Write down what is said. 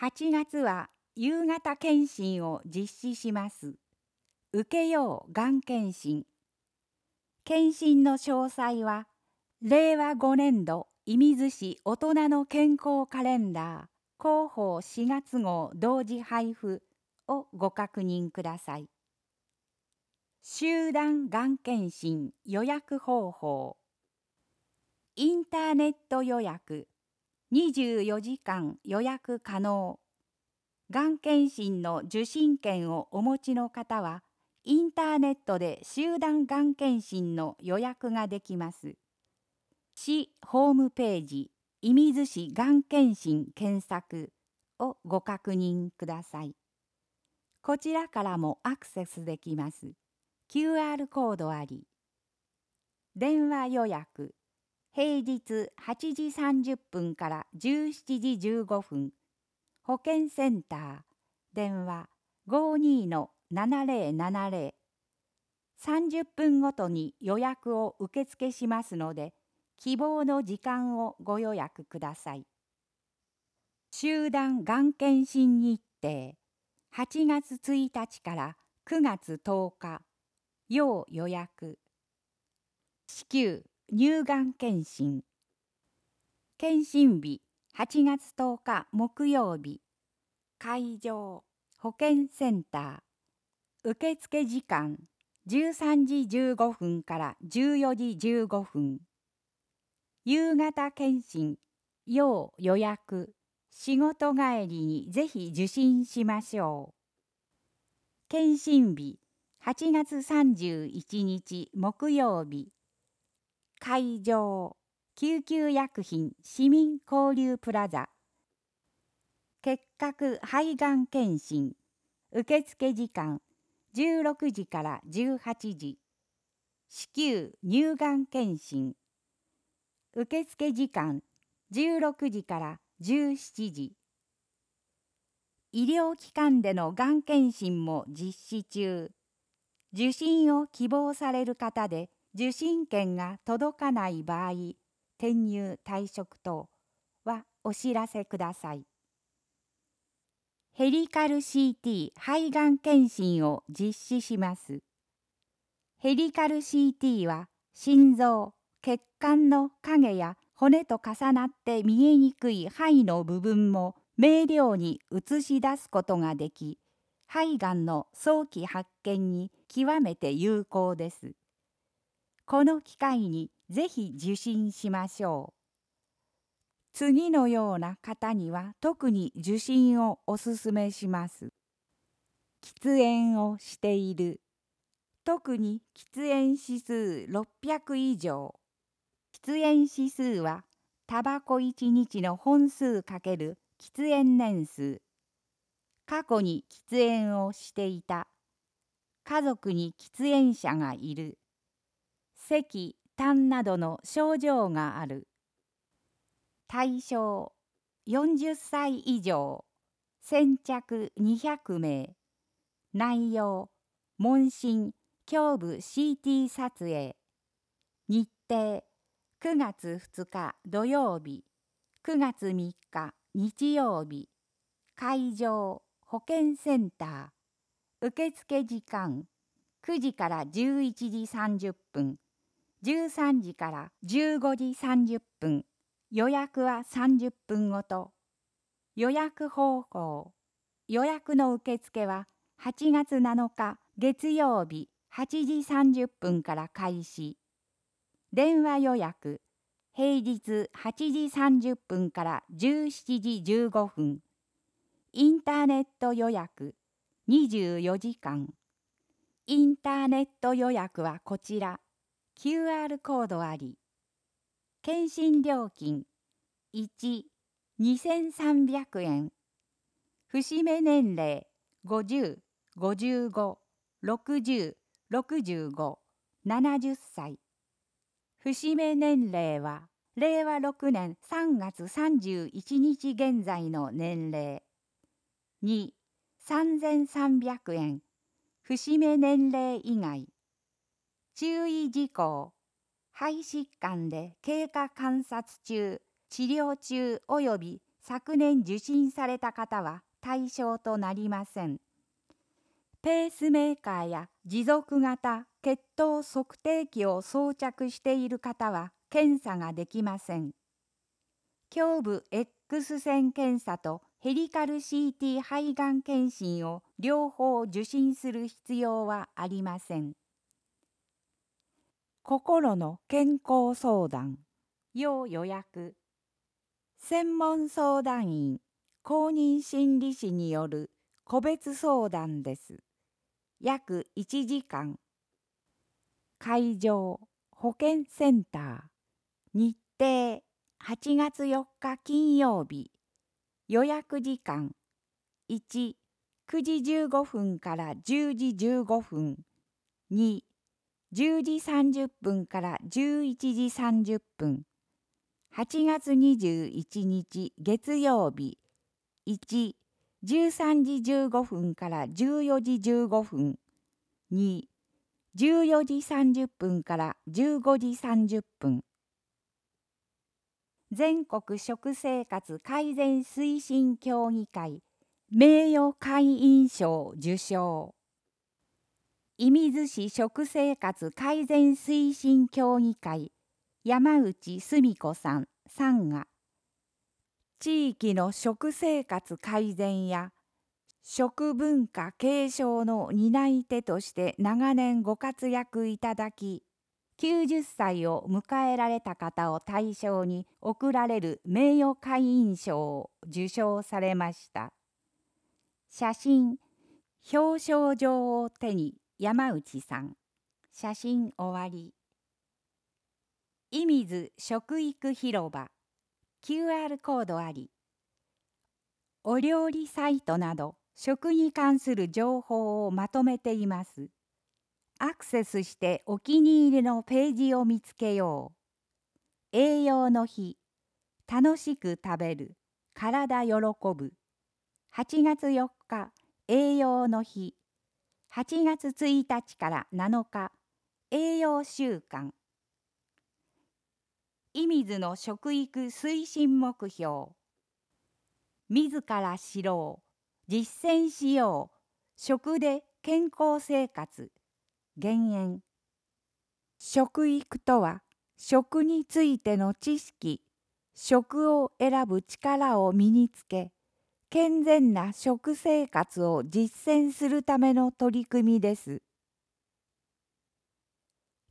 8月は夕方検診を実施します。受けようがん検診。検診の詳細は、令和5年度射水市大人の健康カレンダー広報4月号同時配布をご確認ください。集団がん検診予約方法。インターネット予約、24時間予約可能。がん検診の受診券をお持ちの方は、インターネットで集団がん検診の予約ができます。市ホームページ、射水市がん検診検索をご確認ください。こちらからもアクセスできます。QR コードあり。電話予約、平日8時30分から17時15分。保健センター、電話52-7070。30分ごとに予約を受付しますので、希望の時間をご予約ください。集団がん検診日程、8月1日から9月10日、要予約。子宮・乳がん検診。検診日、8月10日木曜日。会場、保健センター。受付時間、13時15分から14時15分。夕方検診、要予約。仕事帰りにぜひ受診しましょう。検診日、8月31日木曜日。会場、救急薬品市民交流プラザ。結核肺がん検診。受付時間、16時から18時。子宮・乳がん検診。受付時間、16時から17時。医療機関でのがん検診も実施中。受診を希望される方で、受診券が届かない場合、転入退職等はお知らせください。ヘリカル CT 肺がん検診を実施します。ヘリカル CT は心臓、血管の影や骨と重なって見えにくい肺の部分も明瞭に映し出すことができ、肺がんの早期発見に極めて有効です。この機会にぜひ受診しましょう。次のような方には特に受診をお勧めします。喫煙をしている。特に喫煙指数600以上。喫煙指数はタバコ1日の本数×喫煙年数。過去に喫煙をしていた。家族に喫煙者がいる。咳、痰などの症状がある。対象、40歳以上。先着200名。内容、問診、胸部 CT 撮影。日程、9月2日土曜日、9月3日日曜日。会場、保健センター。受付時間、9時から11時30分、13時から15時30分。予約は30分ごと。予約方法。予約の受付は8月7日月曜日8時30分から開始。電話予約。平日8時30分から17時15分。インターネット予約。24時間。インターネット予約はこちら。QR コードあり。検診料金。1、2300円。節目年齢50、55、60、65、70歳。節目年齢は令和6年3月31日現在の年齢。2、3300円。節目年齢以外。注意事項。肺疾患で経過観察中、治療中及び昨年受診された方は対象となりません。ペースメーカーや持続型血糖測定器を装着している方は検査ができません。胸部 X 線検査とヘリカル CT 肺がん検診を両方受診する必要はありません。心の健康相談要予約。専門相談員公認心理師による個別相談です。約1時間。会場保健センター。日程8月4日金曜日。予約時間1、9時15分から10時15分。2、10時30分から11時30分。8月21日月曜日。1、13時15分から14時15分。2、14時30分から15時30分。全国食生活改善推進協議会名誉会員賞受賞。射水市食生活改善推進協議会山内澄子さん参賀。地域の食生活改善や食文化継承の担い手として長年ご活躍いただき、90歳を迎えられた方を対象に贈られる名誉会員賞を受賞されました。写真、表彰状を手に山内さん。写真終わり。射水食育広場。QR コードあり。お料理サイトなど食に関する情報をまとめています。アクセスしてお気に入りのページを見つけよう。栄養の日。楽しく食べる。体喜ぶ。8月4日。栄養の日。8月1日から7日。栄養週間。射水の食育推進目標。自ら知ろう。実践しよう。食で健康生活。減塩。食育とは、食についての知識、食を選ぶ力を身につけ、健全な食生活を実践するための取り組みです。